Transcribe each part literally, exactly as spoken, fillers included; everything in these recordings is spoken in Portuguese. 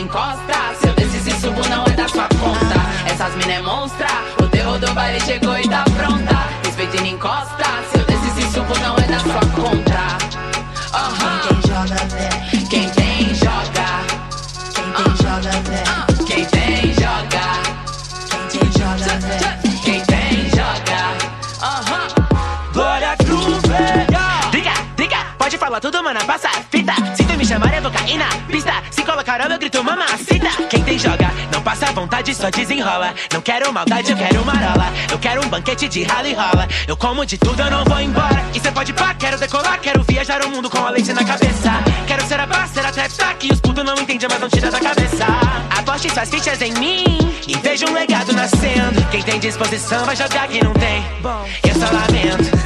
encosta. Se eu descer e subo não é da sua conta. Essas mina é monstra, o terror do baile chegou e tá pronta. Respeita e não encosta. Se eu descer e subo não é da sua conta. Uhum. Quem joga vem, Quem tem joga. quem tem joga vem, Quem tem joga. quem tem joga vem. Quem tem joga. Uhum. Glória Groove. Diga, diga, pode falar tudo, mana, passa a fita. Se tu me chamar eu vou cair na pista. Se colocar eu grito mamacita. Quem tem joga, não passa vontade, só desenrola. Não quero maldade, eu quero marola. Eu quero um banquete de rala e rola. Eu como de tudo, eu não vou embora. E cê pode pá, quero decolar. Quero viajar o mundo com a leite na cabeça. Quero ser a parceira até tá que os putos não entendem, mas não tira da cabeça. Aposte suas fichas em mim e veja um legado nascendo. Quem tem disposição vai jogar, quem não tem, bom, eu só lamento.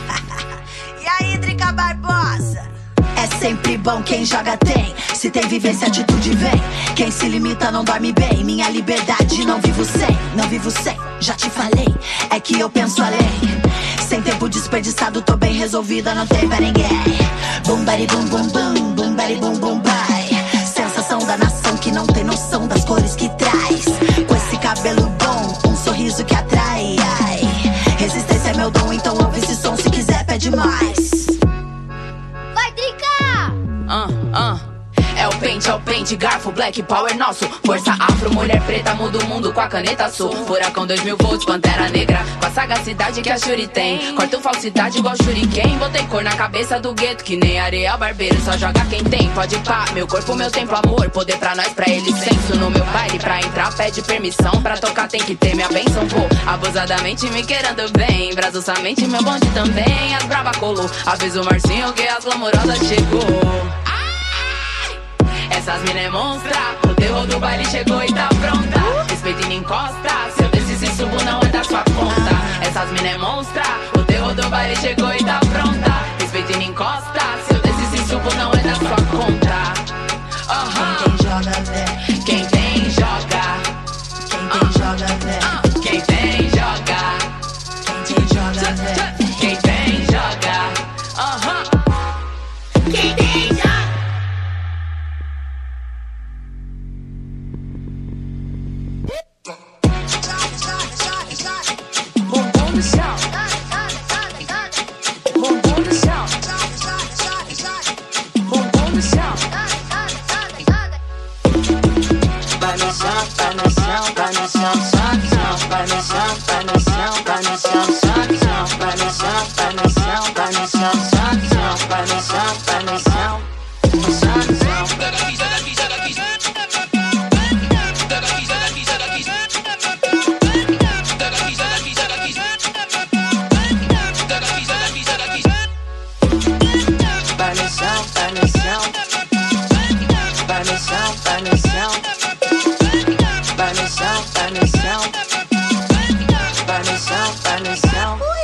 E aí, Drica Barbosa? É sempre bom quem joga tem. Se tem vivência, atitude vem. Quem se limita não dorme bem. Minha liberdade não vivo sem, não vivo sem, já te falei. É que eu penso além. Sem tempo desperdiçado, tô bem resolvida, não tem pra ninguém. Bum, bari, bum, bum, bum, bum, bari, bum, bum, bai. Sensação da nação que não tem noção das cores que traz. Com esse cabelo bom, um sorriso que atrai. Ai. Resistência é meu dom, então ouve esse som, se quiser pede mais. Vai, Drica! Ah, ah. É o pente, é o pente, garfo, black power nosso. Força afro, mulher preta, muda o mundo com a caneta sul. Furacão dois mil volts, pantera negra, com a sagacidade que a Shuri tem. Corto falsidade igual shuriken. Botei cor na cabeça do gueto, que nem Ariel Barbeiro. Só joga quem tem, pode pá. Meu corpo, meu templo, amor. Poder pra nós, pra ele, senso. No meu baile, pra entrar, pede permissão. Pra tocar tem que ter minha bênção. Vou abusadamente me querendo bem. Brasil somente, meu bonde também. As brava colou, avisa o Marcinho que as glamurosas chegou. Essas mina é monstra, o terror do baile chegou e tá pronta. Respeita e não encosta, se eu descer e subo não é da sua conta. Essas mina é monstra, o terror do baile chegou e tá pronta. Respeita e não encosta, se eu descer e subo não é da sua conta. Uhum. Quem joga vem, Quem tem joga. quem tem joga vem, Quem tem joga. quem tem joga vem. Quem tem joga. Uhum. Quem tem joga. Bumbum no chão. Bumbum no chão. Bumbum no chão. Vai no chão, vai no chão, vai no chão, só que não. Vai no chão, vai no chão, vai no chão, só que não. Vai no chão, vai no chão, vai no chão, só que não. Vai no chão, vai no chão, só que não. Vai no chão, vai no chão, vai no chão, vai no chão, vai no chão, vai no chão, vai no chão, vai no chão.